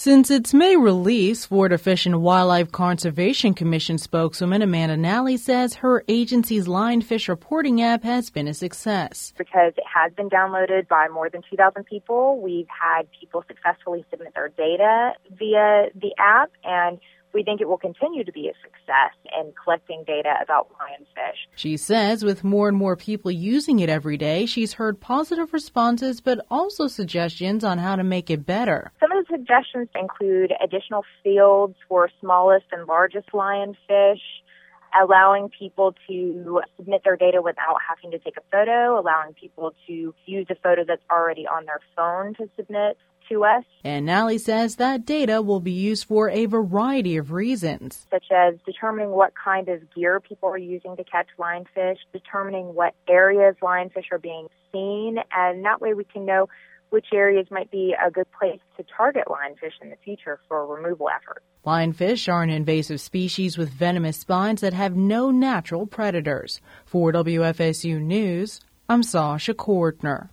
Since its May release, Florida Fish and Wildlife Conservation Commission spokeswoman Amanda Nally says her agency's lionfish reporting app has been a success. Because it has been downloaded by more than 2,000 people, we've had people successfully submit their data via the app, and we think it will continue to be a success in collecting data about lionfish. She says with more and more people using it every day, she's heard positive responses, but also suggestions on how to make it better. Some of the suggestions include additional fields for smallest and largest lionfish, allowing people to submit their data without having to take a photo, allowing people to use a photo that's already on their phone to submit to us. And Nally says that data will be used for a variety of reasons, such as determining what kind of gear people are using to catch lionfish, determining what areas lionfish are being seen, and that way we can know which areas might be a good place to target lionfish in the future for removal efforts. Lionfish are an invasive species with venomous spines that have no natural predators. For WFSU News, I'm Sasha Kortner.